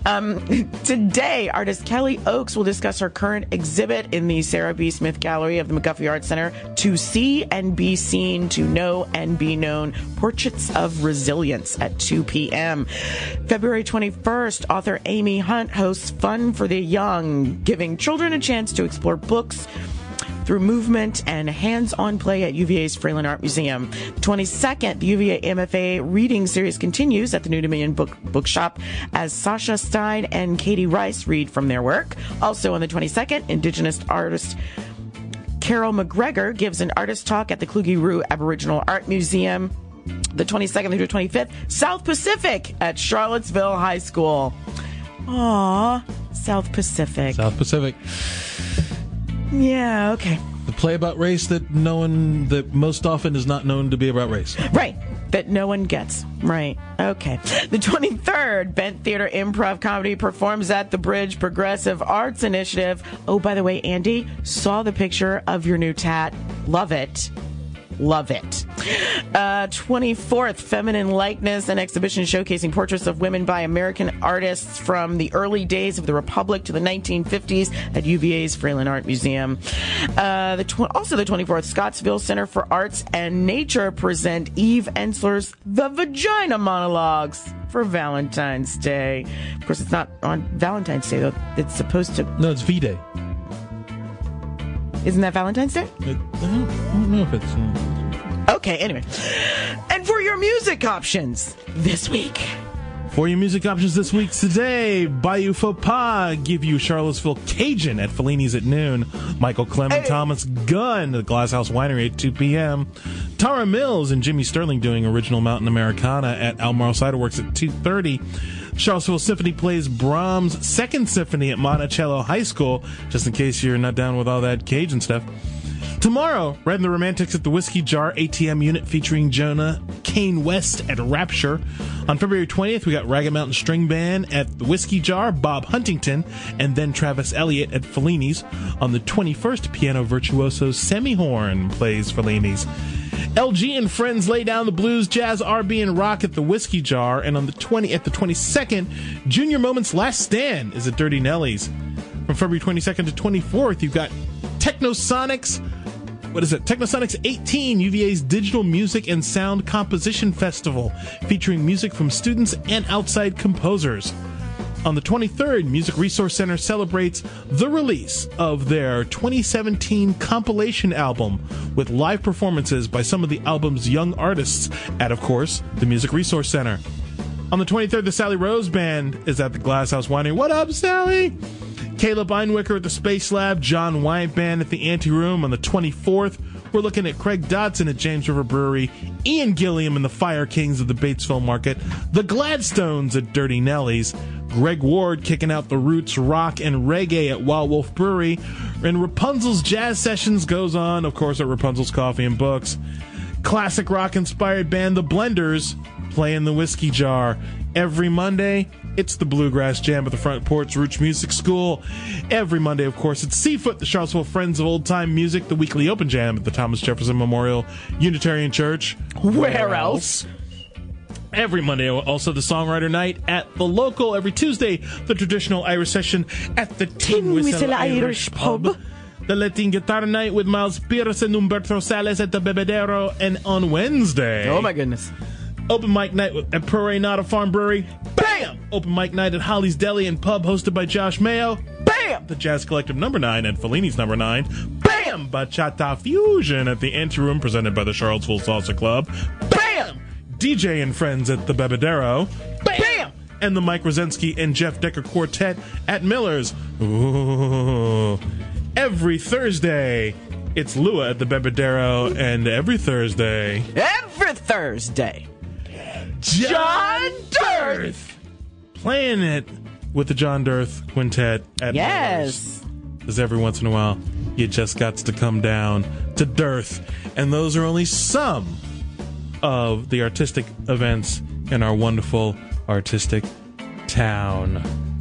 Today, artist Kelly Oakes will discuss her current exhibit in the Sarah B. Smith Gallery of the McGuffey Arts Center, To See and Be Seen, To Know and Be Known, Portraits of Resilience at 2 p.m. February 21st, author Amy Hunt hosts Fun for the Young, giving children a chance to explore books through movement and hands-on play at UVA's Fralin Art Museum. 22nd, the UVA MFA reading series continues at the New Dominion Bookshop as Sasha Stein and Katie Rice read from their work. Also on the 22nd, Indigenous artist Carol McGregor gives an artist talk at the Kluge-Ruhe Aboriginal Art Museum. The 22nd through 25th, South Pacific at Charlottesville High School. Aww, South Pacific. South Pacific. Yeah, okay. The play about race that most often is not known to be about race. Right. That no one gets. Right. Okay. The 23rd, Bent Theater Improv Comedy performs at the Bridge Progressive Arts Initiative. Oh, by the way, Andy, saw the picture of your new tat. Love it. Love it. 24th, Feminine Likeness, an exhibition showcasing portraits of women by American artists from the early days of the Republic to the 1950s at UVA's Fralin Art Museum. Also the 24th, Scottsville Center for Arts and Nature present Eve Ensler's The Vagina Monologues for Valentine's Day. Of course, it's not on Valentine's Day, though. It's supposed to... No, it's V-Day. Isn't that Valentine's Day? I don't know if it's... Okay, anyway. And for your music options this week. For your music options this week, today, Bayou Faux Pas give you Charlottesville Cajun at Fellini's at noon. Michael Clement Thomas Gunn at the Glass House Winery at 2 p.m. Tara Mills and Jimmy Sterling doing Original Mountain Americana at Albemarle Cider Works at 2:30. Charlottesville Symphony plays Brahms' Second Symphony at Monticello High School, just in case you're not down with all that Cajun stuff. Tomorrow, Red and the Romantics at the Whiskey Jar ATM unit featuring Jonah Kane West at Rapture. On February 20th, we got Ragged Mountain String Band at the Whiskey Jar, Bob Huntington, and then Travis Elliott at Fellini's. On the 21st, piano virtuoso Sammy Horn plays Fellini's. LG and Friends lay down the blues, jazz, R&B, and rock at the Whiskey Jar. And on the 22nd, Junior Moment's Last Stand is at Dirty Nelly's. From February 22nd to 24th, you've got Technosonics. Technosonics 18, UVA's Digital Music and Sound Composition Festival, featuring music from students and outside composers. On the 23rd, Music Resource Center celebrates the release of their 2017 compilation album with live performances by some of the album's young artists at, of course, the Music Resource Center. On the 23rd, the Sally Rose Band is at the Glass House Winery. What up, Sally? Caleb Einwicker at the Space Lab, John Wyatt Band at the Anteroom. On the 24th, we're looking at Craig Dodson at James River Brewery, Ian Gilliam and the Fire Kings at the Batesville Market, the Gladstones at Dirty Nelly's, Greg Ward kicking out the roots, rock, and reggae at Wild Wolf Brewery, and Rapunzel's Jazz Sessions goes on, of course, at Rapunzel's Coffee and Books. Classic rock-inspired band The Blenders playing the Whiskey Jar. Every Monday, it's the Bluegrass Jam at the Front Porch Roots Music School. Every Monday, of course, it's Seafoot, the Charlottesville Friends of Old Time Music, the weekly open jam at the Thomas Jefferson Memorial Unitarian Church. Where else? Every Monday, also the Songwriter Night at the local. Every Tuesday, the traditional Irish session at the Tin Whistle Irish Pub. The Latin Guitar Night with Miles Pierce and Humberto Sales at the Bebedero. And on Wednesday... Oh, my goodness. Open mic night at Prairie Farm Brewery. Bam! Open mic night at Holly's Deli and Pub hosted by Josh Mayo. Bam! The Jazz Collective number 9 and Fellini's number 9. Bam! Bachata Fusion at the Anteroom presented by the Charlottesville Salsa Club. Bam! DJ and Friends at the Bebedero. Bam! And the Mike Rosensky and Jeff Decker Quartet at Miller's. Ooh. Every Thursday, it's Lua at the Bebedero, and every Thursday... John Dirth! Playing it with the John Dirth Quintet at Miller's. Because every once in a while, you just got to come down to Dirth. And those are only some of the artistic events in our wonderful artistic town.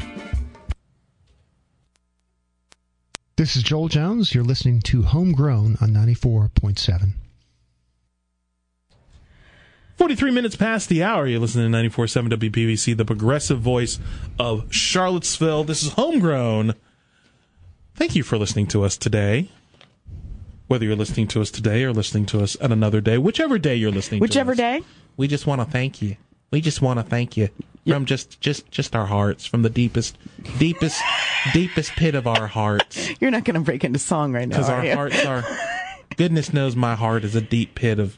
This is Joel Jones. You're listening to Homegrown on 94.7. 43 minutes past the hour. You're listening to 94.7 WPVC, the progressive voice of Charlottesville. This is Homegrown. Thank you for listening to us today. Whether you're listening to us today or listening to us at another day, whichever day you're listening to us. Whichever day. We just want to thank you. We just want to thank you from just our hearts, from the deepest pit of our hearts. You're not going to break into song right now, because our hearts are. Goodness knows my heart is a deep pit of.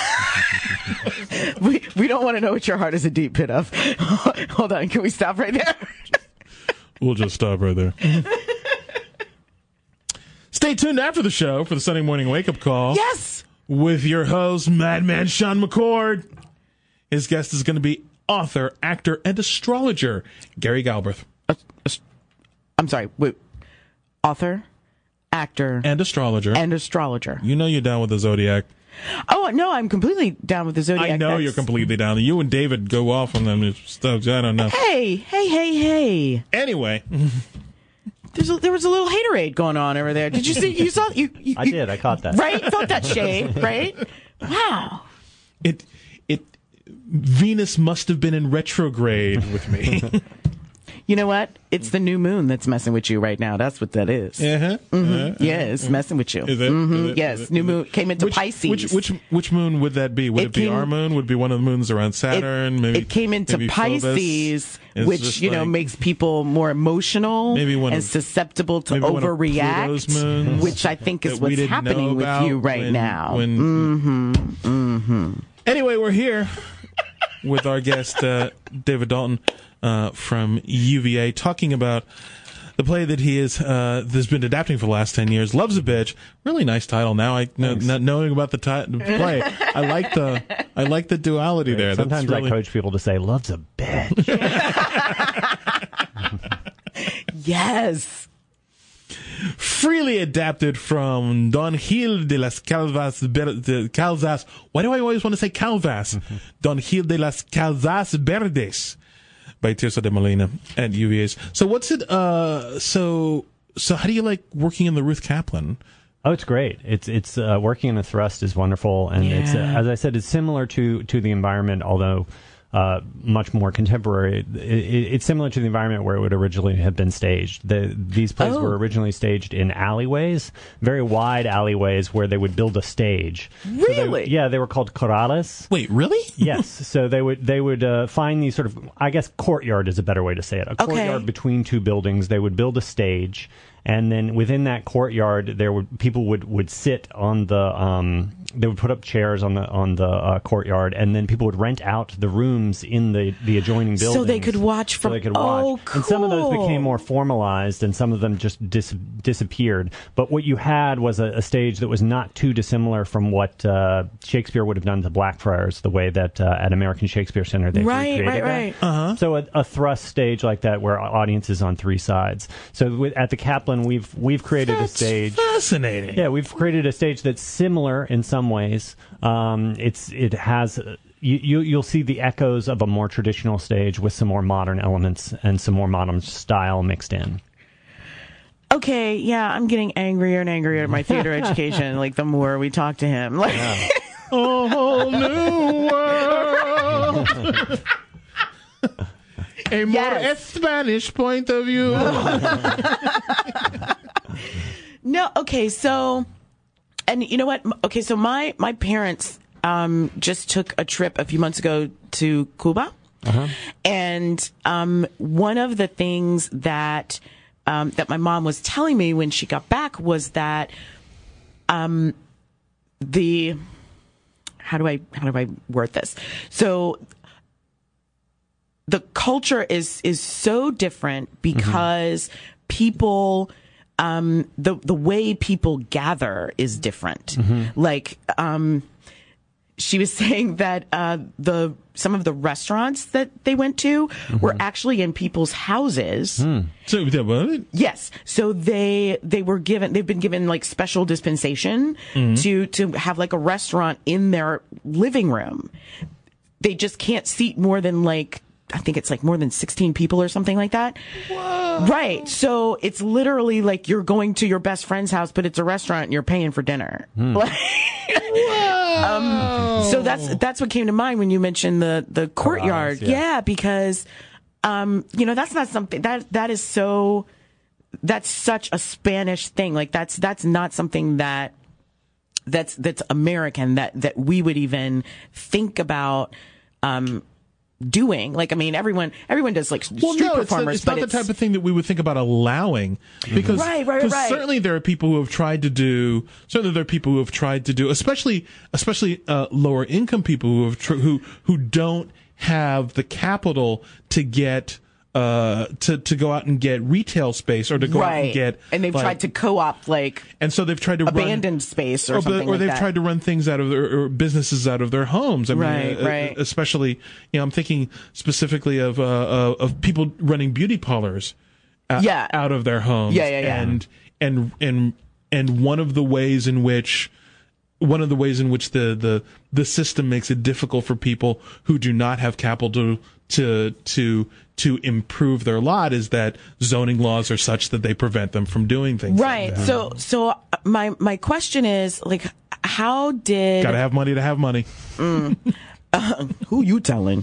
We don't want to know what your heart is a deep pit of. Hold on, can we stop right there? We'll just stop right there. Stay tuned after the show for the Sunday morning wake-up call. Yes! With your host, Madman Sean McCord. His guest is going to be author, actor, and astrologer, Gary Galbraith. I'm sorry, wait. Author, actor... And astrologer. You know you're down with the Zodiac. Oh, no, I'm completely down with the Zodiac. I know you're completely down. You and David go off on them stuff. I don't know. Hey. Anyway... There was a little haterade going on over there. Did you see? You saw? I did. I caught that. Right? Felt that shade, right? Wow. Venus must have been in retrograde with me. You know what? It's the new moon that's messing with you right now. That's what that is. Yeah, it's messing with you. Is it? Yes, new moon came into Pisces. Which moon would that be? Would it be our moon? Would it be one of the moons around Saturn? It came into Pisces, which makes people more emotional and susceptible to overreact, which I think is what's happening with you right now. Anyway, we're here with our guest David Dalton. From UVA, talking about the play that he has been adapting for the last 10 years, Love's a Bitch. Really nice title. Now not knowing about the play, I like the duality there. Sometimes I coach people to say "Love's a bitch." Yes. freely adapted from Don Gil de las Calzas. Why do I always want to say Calvas? Don Gil de las Calzas Verdes by Tirso de Molina at UVA's. So what's it? So how do you like working in the Ruth Kaplan? Oh, it's great. It's working in the Thrust is wonderful, and it's as I said, it's similar to the environment, although much more contemporary. It's similar to the environment where it would originally have been staged. These plays were originally staged in alleyways, very wide alleyways, where they would build a stage. Really? So they were called corrales. Wait, really? Yes. So they would find these sort of, I guess, courtyard is a better way to say it. A courtyard between two buildings. They would build a stage. And then within that courtyard, people would sit on the. They would put up chairs on the courtyard, and then people would rent out the rooms in the adjoining buildings, so they could watch from. Oh, cool. And some of those became more formalized, and some of them just disappeared. But what you had was a stage that was not too dissimilar from what Shakespeare would have done to Blackfriars, the way that at American Shakespeare Center they recreated that. Right. Uh-huh. So a thrust stage like that, where audience is on three sides. So at the Kaplan, we've created a stage. Fascinating. Yeah, we've created a stage that's similar in some ways. It has you'll see the echoes of a more traditional stage with some more modern elements and some more modern style mixed in. Okay, yeah, I'm getting angrier and angrier at my theater education. Like the more we talk to him, like a whole new world. A more Spanish point of view. No, okay, so, and you know what? Okay, so my parents just took a trip a few months ago to Cuba. Uh-huh. And one of the things that my mom was telling me when she got back was that how do I word this? So the culture is so different because people, the way people gather is different. Like, she was saying that some of the restaurants that they went to were actually in people's houses. So what? Yes. So they've been given like special dispensation to have like a restaurant in their living room. They just can't seat more than like, I think it's like more than 16 people or something like that. Whoa. Right. So it's literally like you're going to your best friend's house, but it's a restaurant and you're paying for dinner. So that's what came to mind when you mentioned the courtyard. Yeah, because that's not something that's such a Spanish thing. Like that's not something that's American that we would even think about doing. Like, I mean, everyone does like street performers, it's not the type of thing that we would think about allowing, because right. certainly there are people who have tried to do, especially lower income people who don't have the capital to get to go out and get retail space, or to go out and get, and they've tried to co-opt and so they've tried to abandoned space or something, or they've like that. tried to run things out of or businesses out of their homes. I mean, right. Especially, I'm thinking specifically of people running beauty parlors out of their homes. Yeah. And one of the ways in which the system makes it difficult for people who do not have capital to improve their lot is that zoning laws are such that they prevent them from doing things. Right. Like that. So my question is, like, how did... Gotta have money to have money. Who you telling?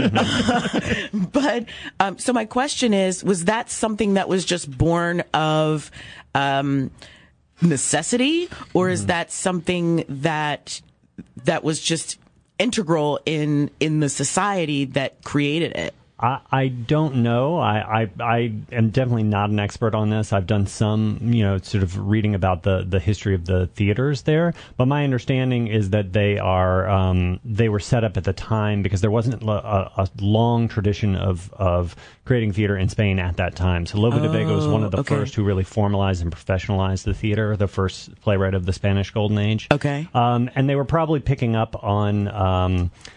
But so my question is, was that something that was just born of necessity, or is that something that was just integral in the society that created it? I don't know. I am definitely not an expert on this. I've done some, sort of reading about the history of the theaters there. But my understanding is that they were set up at the time because there wasn't a long tradition of creating theater in Spain at that time. So Lope de Vega was one of the first who really formalized and professionalized the theater, the first playwright of the Spanish Golden Age. Okay. And they were probably picking up on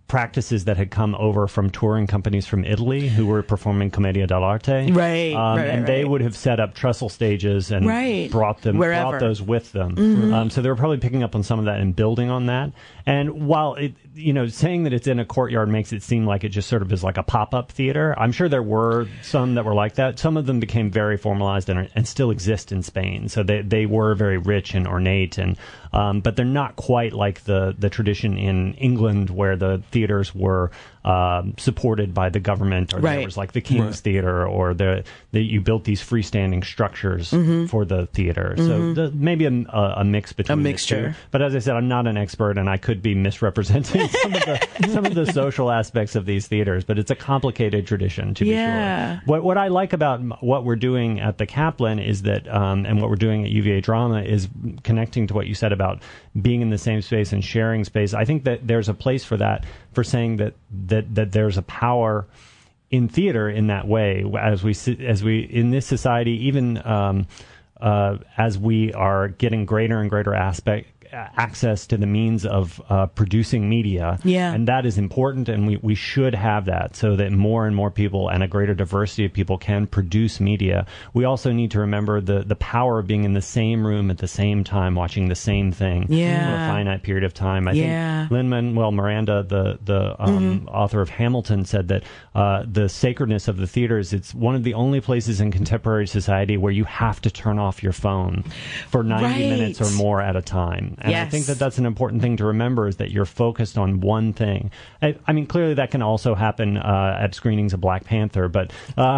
practices that had come over from touring companies from Italy who were performing Commedia dell'arte. Right. They would have set up trestle stages and brought those with them. Mm-hmm. So they were probably picking up on some of that and building on that. And while saying that it's in a courtyard makes it seem like it just sort of is like a pop-up theater, I'm sure there were some that were like that. Some of them became very formalized and still exist in Spain. So they were very rich and ornate, but they're not quite like the tradition in England where the theaters were supported by the government, or there was like the King's Theater, or you built these freestanding structures for the theater. So maybe a mix between the two. But as I said, I'm not an expert, and I could be misrepresenting some of the social aspects of these theaters. But it's a complicated tradition, to be sure. What I like about what we're doing at the Kaplan is that, and what we're doing at UVA Drama, is connecting to what you said about being in the same space and sharing space. I think that there's a place for that, for saying that there's a power in theater in that way, as we in this society, even as we are getting greater and greater access to the means of producing media. And that is important, and we should have that, so that more and more people and a greater diversity of people can produce media. We also need to remember the power of being in the same room at the same time, watching the same thing for a finite period of time. I think Lin-Manuel Miranda, the author of Hamilton, said that the sacredness of the theaters, it's one of the only places in contemporary society where you have to turn off your phone for 90 minutes or more at a time. And I think that that's an important thing to remember, is that you're focused on one thing. I mean, clearly that can also happen at screenings of Black Panther, but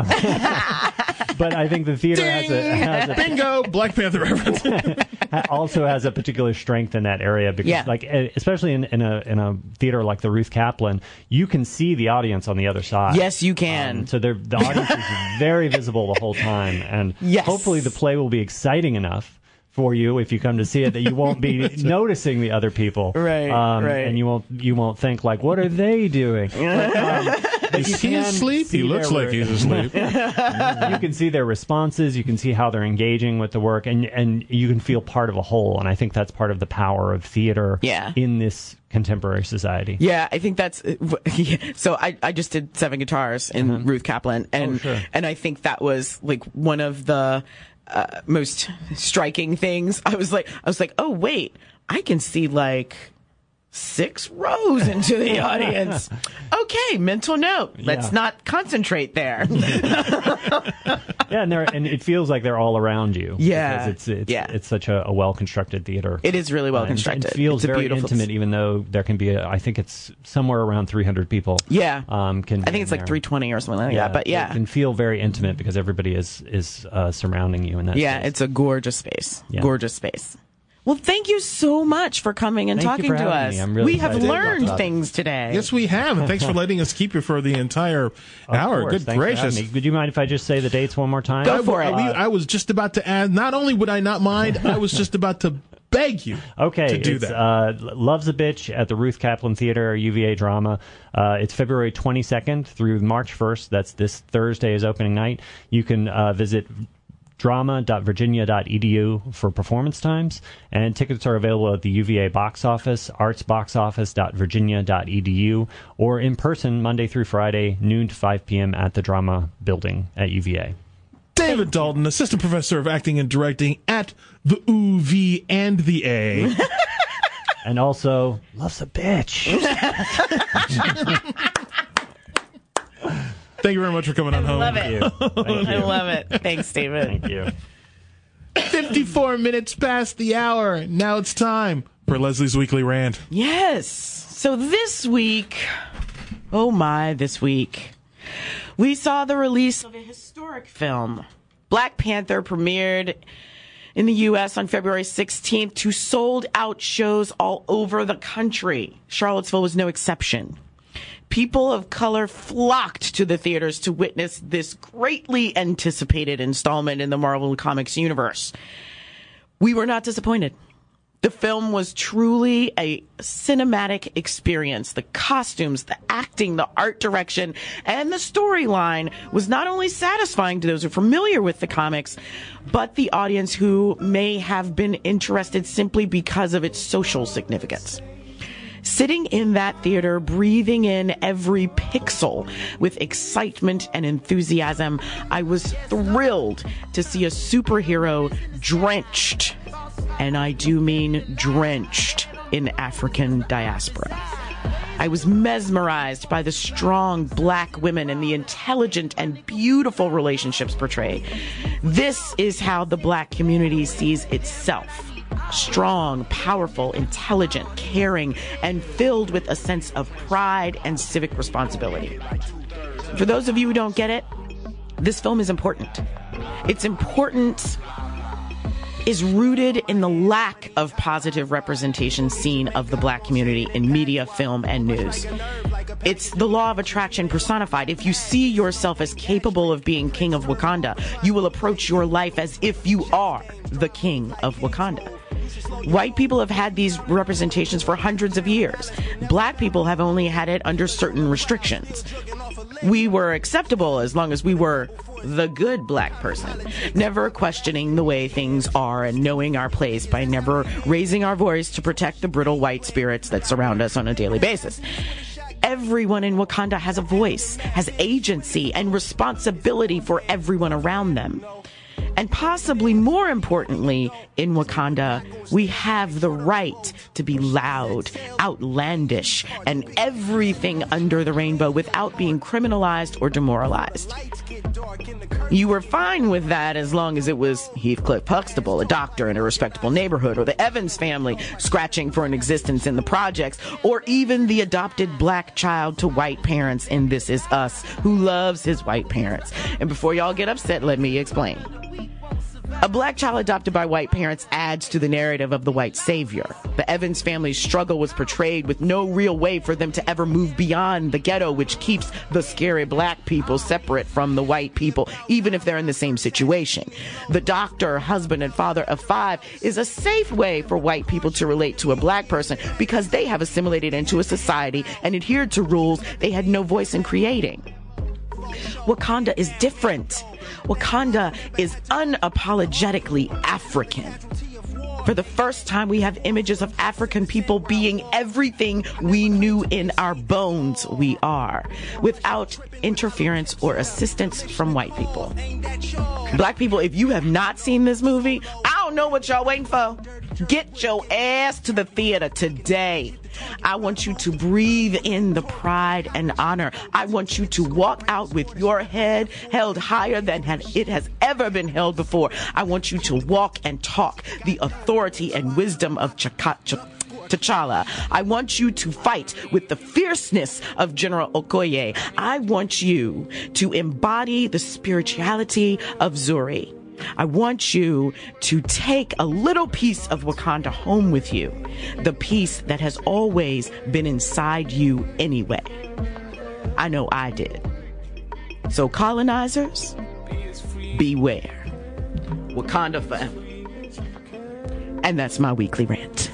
I think the theater has a bingo Black Panther reference. also has a particular strength in that area, because like especially in a theater like the Ruth Kaplan, you can see the audience on the other side. Yes, you can. So the audience is very visible the whole time, and hopefully the play will be exciting enough for you if you come to see it that you won't be noticing the other people, and you won't think like, what are they doing? Is he asleep? He looks like he's asleep. You can see their responses, you can see how they're engaging with the work, and you can feel part of a whole. And I think that's part of the power of theater in this contemporary society. Yeah, I think that's so. I just did 7 guitars in Ruth Kaplan, and I think that was like one of the most striking things. I was like, oh wait, I can see like 6 rows into the audience. Okay, mental note. Let's not concentrate there. And it feels like they're all around you. Yeah, because it's such a well-constructed theater. It is really well-constructed. It feels very intimate, even though there can be I think it's somewhere around 300 people. Yeah. I think it's like 320 or something like that. But it can feel very intimate because everybody is surrounding you in that space. It's a gorgeous space. Gorgeous space. Well, thank you so much for coming and talking to us. We have learned things today. Yes, we have. And thanks for letting us keep you for the entire hour. Good gracious. Would you mind if I just say the dates one more time? Go for it. I was just about to add, not only would I not mind, I was just about to beg you to do that. Love's a Bitch at the Ruth Kaplan Theater, UVA Drama. It's February 22nd through March 1st. That's this Thursday is opening night. You can visit drama.virginia.edu for performance times, and tickets are available at the UVA box office, artsboxoffice.virginia.edu, or in person Monday through Friday, noon to 5 p.m. at the Drama Building at UVA. David Dalton, Assistant Professor of Acting and Directing at the UV and the A. And also, Love's a Bitch. Thank you very much for coming on home. Love it. Thank you. I love it. Thanks, David. Thank you. 54 minutes past the hour. Now it's time for Leslie's Weekly Rant. Yes. So this week, this week, we saw the release of a historic film. Black Panther premiered in the U.S. on February 16th to sold-out shows all over the country. Charlottesville was no exception. People of color flocked to the theaters to witness this greatly anticipated installment in the Marvel Comics universe. We were not disappointed. The film was truly a cinematic experience. The costumes, the acting, the art direction, and the storyline was not only satisfying to those who are familiar with the comics, but the audience who may have been interested simply because of its social significance. Sitting in that theater, breathing in every pixel with excitement and enthusiasm, I was thrilled to see a superhero drenched, and I do mean drenched, in African diaspora. I was mesmerized by the strong black women and the intelligent and beautiful relationships portrayed. This is how the black community sees itself. Strong, powerful, intelligent, caring, and filled with a sense of pride and civic responsibility. For those of you who don't get it, this film is important. Its importance is rooted in the lack of positive representation seen of the black community in media, film, and news. It's the law of attraction personified. If you see yourself as capable of being king of Wakanda, you will approach your life as if you are the king of Wakanda. White people have had these representations for hundreds of years. Black people have only had it under certain restrictions. We were acceptable as long as we were the good black person, never questioning the way things are and knowing our place by never raising our voice to protect the brittle white spirits that surround us on a daily basis. Everyone in Wakanda has a voice, has agency, and responsibility for everyone around them. And possibly more importantly, in Wakanda, we have the right to be loud, outlandish, and everything under the rainbow without being criminalized or demoralized. You were fine with that as long as it was Heathcliff Huxtable, a doctor in a respectable neighborhood, or the Evans family scratching for an existence in the projects, or even the adopted black child to white parents in This Is Us, who loves his white parents. And before y'all get upset, let me explain. A black child adopted by white parents adds to the narrative of the white savior. The Evans family's struggle was portrayed with no real way for them to ever move beyond the ghetto, which keeps the scary black people separate from the white people, even if they're in the same situation. The doctor, husband, and father of 5 is a safe way for white people to relate to a black person because they have assimilated into a society and adhered to rules they had no voice in creating. Wakanda is different. Wakanda is unapologetically African. For the first time, we have images of African people being everything we knew in our bones we are, without interference or assistance from white people. Black people, if you have not seen this movie, I don't know what y'all waiting for. Get your ass to the theater today. I want you to breathe in the pride and honor. I want you to walk out with your head held higher than it has ever been held before. I want you to walk and talk the authority and wisdom of T'Challa. I want you to fight with the fierceness of General Okoye. I want you to embody the spirituality of Zuri. I want you to take a little piece of Wakanda home with you, the piece that has always been inside you anyway. I know I did. So colonizers, beware. Wakanda forever. And that's my weekly rant.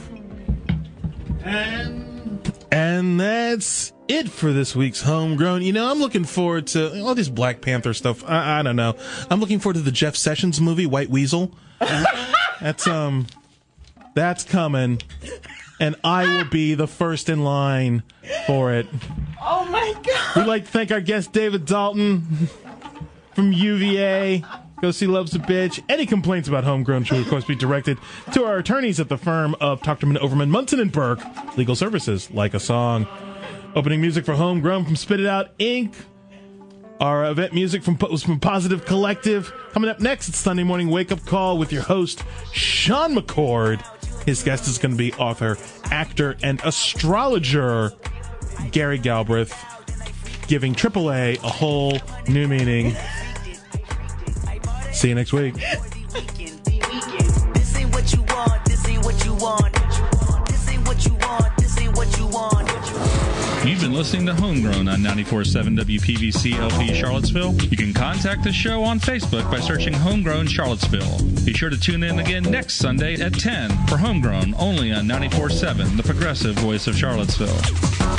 And that's it for this week's Homegrown. You know, I'm looking forward to all this Black Panther stuff. I don't know. I'm looking forward to the Jeff Sessions movie, White Weasel. That's coming. And I will be the first in line for it. Oh my God. We'd like to thank our guest, David Dalton from UVA. Go see Love's a Bitch. Any complaints about Homegrown should, of course, be directed to our attorneys at the firm of Tuchterman, Overman, Munson & Burke. Legal Services, like a song. Opening music for Homegrown from Spit It Out, Inc. Our event music was from Positive Collective. Coming up next, it's Sunday Morning Wake Up Call with your host, Sean McCord. His guest is going to be author, actor, and astrologer Gary Galbraith, giving AAA a whole new meaning. See you next week. This ain't what you want. This ain't what you want. This ain't what you want. This ain't what you want. You've been listening to Homegrown on 94.7 WPVC LP Charlottesville. You can contact the show on Facebook by searching Homegrown Charlottesville. Be sure to tune in again next Sunday at 10 for Homegrown, only on 94.7, the progressive voice of Charlottesville.